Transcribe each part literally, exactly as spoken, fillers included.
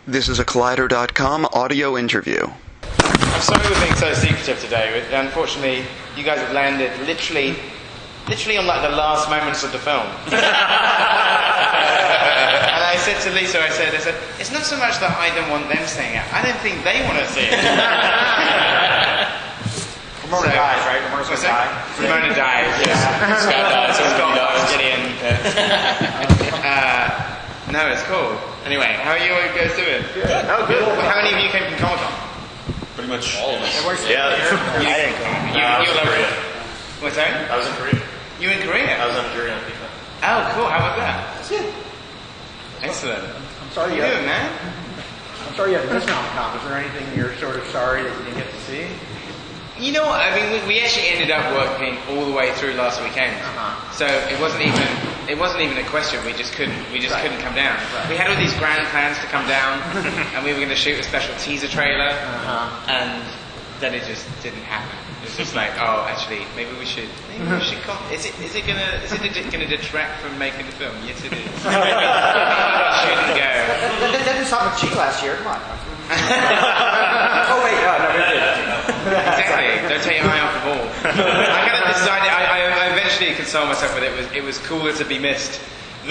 This is a Collider dot com audio interview. I'm sorry we're being so secretive today. Unfortunately, you guys have landed literally, literally on like the last moments of the film. And I said to Lisa, I said, I said, it's not so much that I don't want them seeing it. I don't think they want to see it. Ramona so, dies, right? Ramona's gonna die. Ramona dies. Yes. Scott dies. Scott dies. Gideon. Uh, no, it's cool. Anyway, how are you guys doing? Good. Oh, good. Well, how many of you came from Comic Con? Pretty much all of us. Yeah. You, I didn't go. You, uh, I was you in Korea. What's that? I was in Korea. You in Korea? I was on a jury on FIFA. Oh, cool. How was that? That's it. Excellent. I'm sorry How you you had, doing, man? I'm sorry you had to miss Comic Con. Was there anything you're sort of sorry that you didn't get to see? You know what? I mean, we, we actually ended up working all the way through last weekend, Uh-huh. so it wasn't even it wasn't even a question. We just couldn't we just Right. couldn't come down. Right. We had all these grand plans to come down, and we were going to shoot a special teaser trailer, Uh-huh. and then it just didn't happen. It was just like, oh, actually, maybe we should maybe we should. Come. Is it is it gonna is it going to detract from making the film? Yes, it is. Shouldn't go. That, that, that did something cheap last year. Come on. Oh wait, no, no, it did. Exactly. Don't take your eye off the ball. I kind of decided. I, I, I eventually consoled myself with it. Was it was cooler to be missed. Like,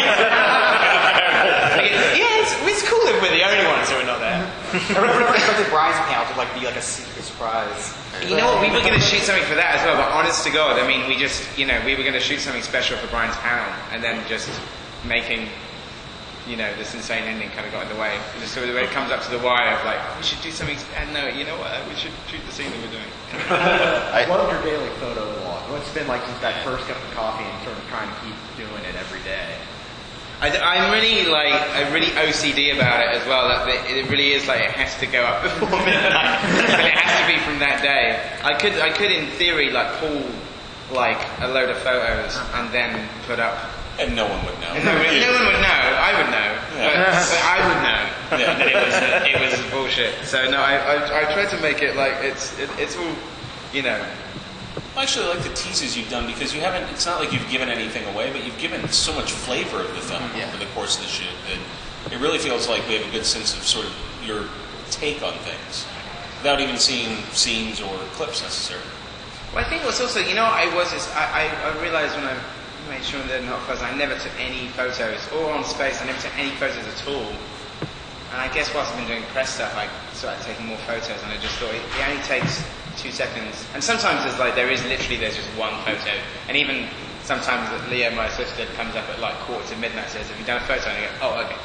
yeah, it's, it's cool if we're the only ones who are not there. I remember expecting Brian's panel to like be like a secret surprise. You know what? We were going to shoot something for that as well. But honest to God, I mean, we just, you know, we were going to shoot something special for Brian's panel, and then just making. You know, this insane ending kind of got in the way. Just so when it comes up to the wire of like, we should do something, and no, you know what, we should shoot the scene that we're doing. I, what is your daily photo log? What's it been like since that first cup of coffee and sort of trying to keep doing it every day? I, I'm really like, I'm really O C D about it as well. That it, it really is like it has to go up before midnight, and it has to be from that day. I could, I could in theory like pull like a load of photos and then put up. And no one would know. No, no one would know. I would know. Yeah. But, but I would know. Yeah. That it was uh, it was bullshit. So no, I I, I tried to make it like it's it, it's all, you know. I actually like the teases you've done because you haven't. It's not like you've given anything away, but you've given so much flavor of the film Yeah. over the course of the shoot that it really feels like we have a good sense of sort of your take on things without even seeing scenes or clips necessarily. Well, I think what's also, you know, I was is I, I, I realised when I made sure they're not photos, I never took any photos, or on space, I never took any photos at all. And I guess whilst I've been doing press stuff, I started taking more photos, and I just thought it, it only takes two seconds. And sometimes there's like, there is literally, there's just one photo. And even sometimes that Leo, my assistant, comes up at like quarter to midnight and says, have you done a photo? And I go, oh, okay.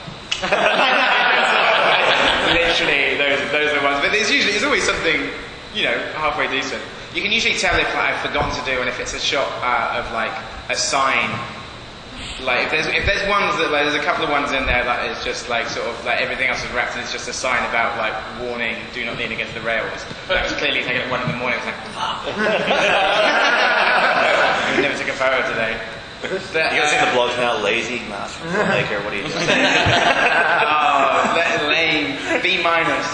Literally, those, those are the ones. But there's usually, there's always something, you know, halfway decent. You can usually tell if like, I've forgotten to do, and if it's a shot uh, of like a sign. Like if there's if there's ones that like there's a couple of ones in there that is just like sort of like everything else is wrapped and it's just a sign about like warning, do not lean against the rails. That was clearly taken at one in the morning. I was like, fuck. I never took a photo today. But, You guys uh, think the blog's now lazy? Master filmmaker, what are you doing? Oh, that lame. B minus.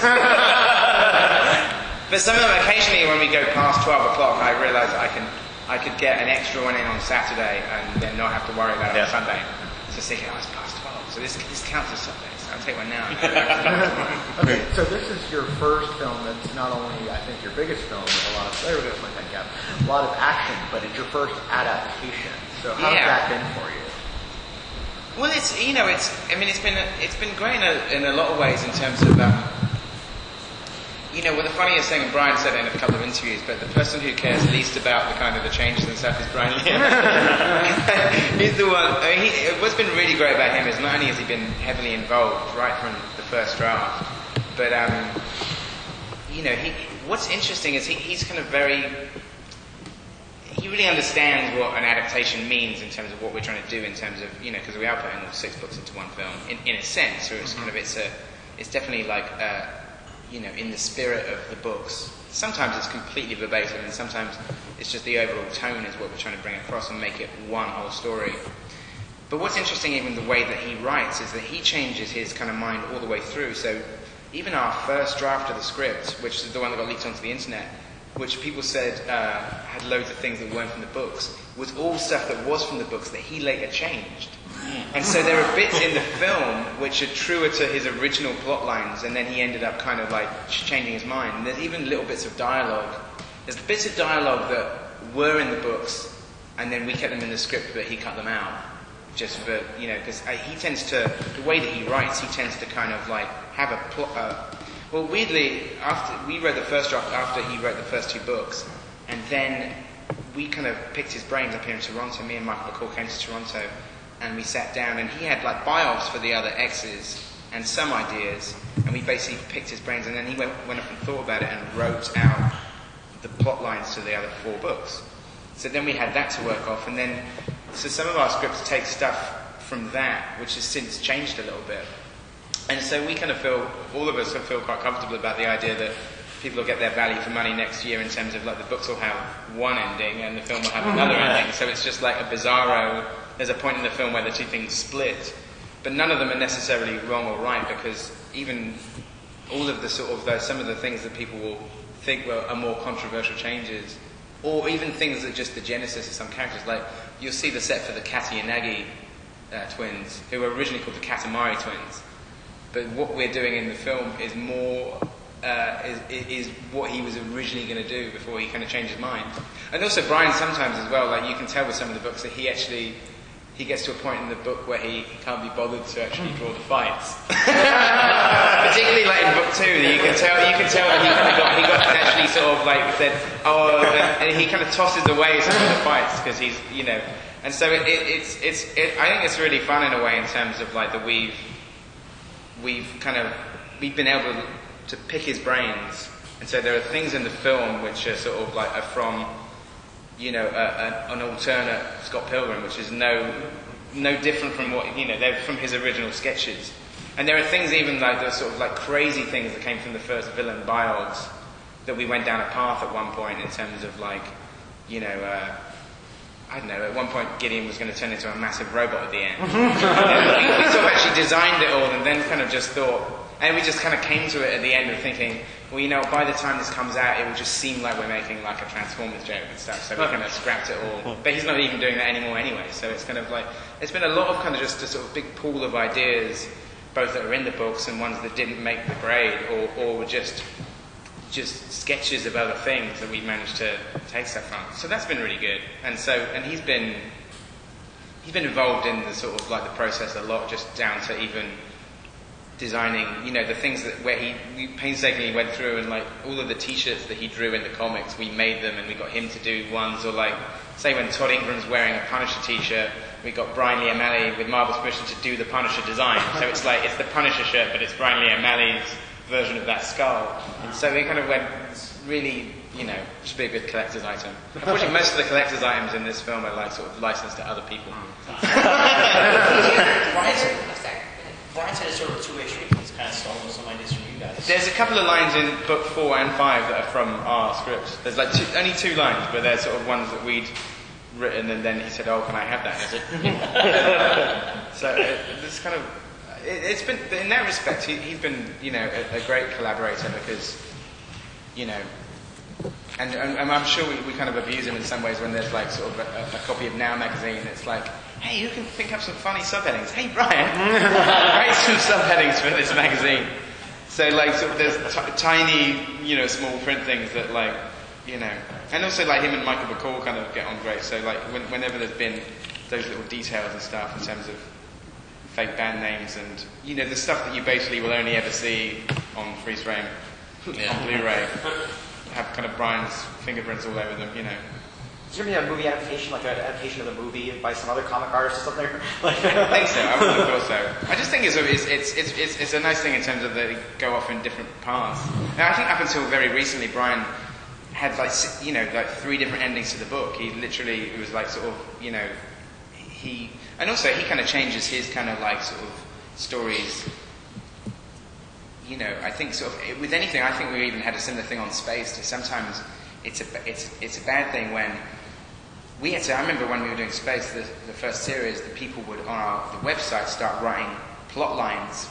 But some of them, occasionally when we go past twelve o'clock, I realise I can, I could get an extra one in on Saturday and then not have to worry about it Yeah. on Sunday. So thinking, oh, it's past twelve, so this this counts as Sunday. So I'll take one now. Okay, so this is your first film that's not only, I think, your biggest film with a lot of, there we go, my pen cap, a lot of action, but it's your first adaptation. So how's Yeah. that been for you? Well, it's you know, it's I mean, it's been it's been great in a, in a lot of ways in terms of. Um, You know, well, the funniest thing, and Brian said it in a couple of interviews, but the person who cares least about the kind of the changes and stuff is Brian Lee. He's the one. I mean, he, what's been really great about him is not only has he been heavily involved right from the first draft, but um, you know, he. What's interesting is he, he's kind of very. He really understands what an adaptation means in terms of what we're trying to do in terms of you know, because we are putting all six books into one film in, in a sense, so it's kind of it's a, it's definitely like. A, you know, in the spirit of the books. Sometimes it's completely verbatim and sometimes it's just the overall tone is what we're trying to bring across and make it one whole story. But what's interesting even the way that he writes is that he changes his kind of mind all the way through. So even our first draft of the script, which is the one that got leaked onto the internet, which people said uh, had loads of things that weren't from the books, was all stuff that was from the books that he later changed. And so there are bits in the film which are truer to his original plot lines, and then he ended up kind of like changing his mind. And there's even little bits of dialogue. There's bits of dialogue that were in the books, and then we kept them in the script, but he cut them out. Just for, you know, because he tends to, the way that he writes, he tends to kind of like have a plot. Uh, well, weirdly, after we read the first draft after he wrote the first two books, and then we kind of picked his brains up here in Toronto. Me and Michael McCall came to Toronto, and we sat down, and he had like bios for the other X's and some ideas, and we basically picked his brains, and then he went, went up and thought about it and wrote out the plot lines to the other four books. So then we had that to work off, and then so some of our scripts take stuff from that, which has since changed a little bit. And so we kind of feel, all of us feel quite comfortable about the idea that people will get their value for money next year in terms of like the books will have one ending and the film will have another ending. So it's just like a bizarro. There's a point in the film where the two things split, but none of them are necessarily wrong or right, because even all of the sort of, the, some of the things that people will think were, are more controversial changes, or even things that just the genesis of some characters, like you'll see the set for the Katayanagi uh, twins, who were originally called the Katamari twins. But what we're doing in the film is more, uh, is, is what he was originally going to do before he kind of changed his mind. And also Brian sometimes as well, like you can tell with some of the books that he actually, he gets to a point in the book where he can't be bothered to actually draw the fights. Particularly like in book two, you can tell, you can tell that he kind of got, he got actually sort of like said, oh, and he kind of tosses away some of the fights because he's, you know, and so it, it, it's, it's, it, I think it's really fun in a way in terms of like that we've, we've kind of, we've been able to, to pick his brains, and so there are things in the film which are sort of like are from, you know, a, a, an alternate Scott Pilgrim, which is no, no different from what, you know, they're from his original sketches. And there are things even like the sort of like crazy things that came from the first villain, Biogs, that we went down a path at one point in terms of like, you know, uh, I don't know, at one point Gideon was going to turn into a massive robot at the end. we, we sort of actually designed it all and then kind of just thought, and we just kind of came to it at the end of thinking, well, you know, by the time this comes out, it will just seem like we're making like a Transformers joke and stuff, so we kind of scrapped it all. But he's not even doing that anymore anyway, so it's kind of like, it's been a lot of kind of just a sort of big pool of ideas, both that are in the books and ones that didn't make the grade, or, or were just just sketches of other things that we managed to take stuff from. So that's been really good. And so, and he's been, he's been involved in the sort of like the process a lot, just down to even designing, you know, the things that where he we painstakingly went through, and like all of the t-shirts that he drew in the comics, we made them and we got him to do ones, or like, say when Todd Ingram's wearing a Punisher t-shirt, we got Brian Lee O'Malley with Marvel's permission to do the Punisher design. So it's like, it's the Punisher shirt, but it's Brian Lee O'Malley's version of that skull. And so we kind of went really, you know, should be a good collector's item. Unfortunately, most of the collector's items in this film are like sort of licensed to other people. Brian said it's sort of a two-way street. He's kind of stolen some ideas from you guys. There's a couple of lines in book four and five that are from our script. There's like two, only two lines, but they're sort of ones that we'd written, and then he said, "Oh, can I have that?" Is it? So it, it's kind of. It, it's been, in that respect, he, he's been, you know, a, a great collaborator because, you know, and, and, and I'm sure we, we kind of abuse him in some ways when there's like sort of a, a copy of Now magazine. It's like, hey, who can think up some funny subheadings? Hey, Brian, write some subheadings for this magazine. So like, sort of there's t- tiny, you know, small print things that like, you know, and also like him and Michael McCall kind of get on great. So like, when, whenever there's been those little details and stuff in terms of fake band names and, you know, the stuff that you basically will only ever see on freeze frame, yeah. on Blu-ray, have kind of Brian's fingerprints all over them, you know. Is there going to be a movie adaptation, like an adaptation of the movie by some other comic artist or something? Like, I think so. I would have thought so. I just think it's a, it's, it's, it's, it's, it's a nice thing in terms of they go off in different paths. Now, I think up until very recently, Brian had like, you know, like three different endings to the book. He literally, it was like sort of, you know, he, and also he kind of changes his kind of like sort of stories. You know, I think sort of, with anything, I think we even had a similar thing on Space. To sometimes it's a, it's, it's a bad thing when we had to, I remember when we were doing Space, the, the first series, the people would, on our the website, start writing plot lines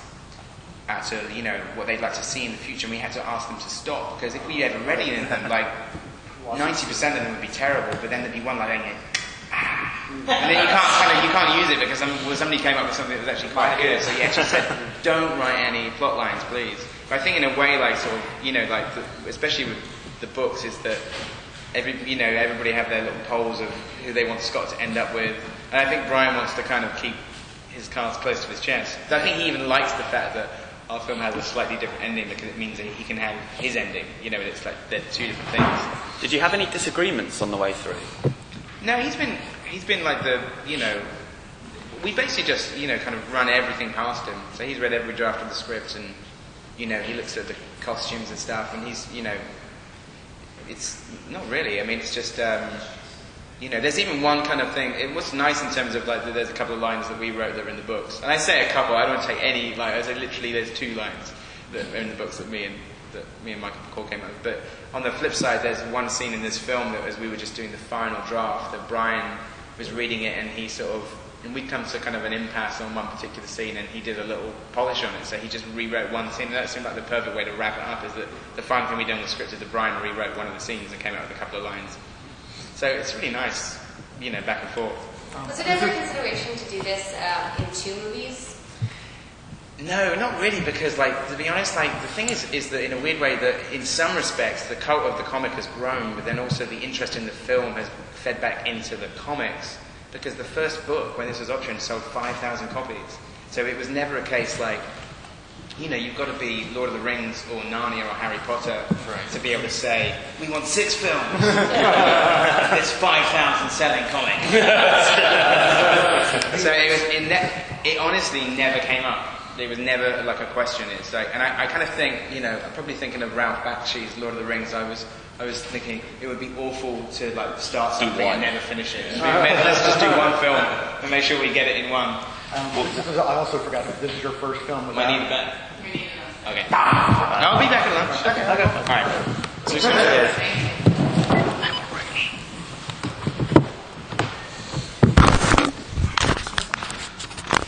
out of, you know, what they'd like to see in the future, and we had to ask them to stop, because if we ever read any of them, like, ninety percent of them would be terrible, but then there'd be one like that, and you ah. And then you can't kind of, you can't use it because some, well, somebody came up with something that was actually quite good, so he actually said, don't write any plot lines, please. But I think in a way, like, sort of, you know, like, the, especially with the books, is that every, you know, everybody have their little polls of who they want Scott to end up with, and I think Brian wants to kind of keep his cards close to his chest. So I think he even likes the fact that our film has a slightly different ending because it means that he can have his ending. You know, it's like they're two different things. Did you have any disagreements on the way through? No, he's been he's been like the you know, we basically just you know kind of run everything past him. So he's read every draft of the script and you know he looks at the costumes and stuff and he's you know, it's not really. I mean, it's just. Um, You know, there's even one kind of thing. It was nice in terms of like there's a couple of lines that we wrote that are in the books, and I say a couple. I don't take any. Like I say, literally, there's two lines that are in the books that me and that me and Michael McCall came up with. But on the flip side, there's one scene in this film that, as we were just doing the final draft, that Brian was reading it, and he sort of, and we'd come to kind of an impasse on one particular scene, and he did a little polish on it. So he just rewrote one scene, and that seemed like the perfect way to wrap it up. Is that the final thing we did on the script is that Brian rewrote one of the scenes and came out with a couple of lines. So it's really nice, you know, back and forth. Was it ever a consideration to do this uh, in two movies? No, not really, because, like, to be honest, like, the thing is, is that in a weird way that, in some respects, the cult of the comic has grown, but then also the interest in the film has fed back into the comics, because the first book, when this was optioned, sold five thousand copies. So it was never a case like, you know, you've got to be Lord of the Rings or Narnia or Harry Potter right. to be able to say, we want six films. There's five thousand selling comics. So it was, it, ne- it honestly never came up. It was never like a question. It's like, and I, I kind of think, you know, I'm probably thinking of Ralph Bakshi's Lord of the Rings. I was, I was thinking it would be awful to like start something and never finish it. Let's just do one film and make sure we get it in one. Um, this is, I also forgot that this is your first film. Might need it back. Okay. I'll be back at lunch. Okay. Okay. All right. So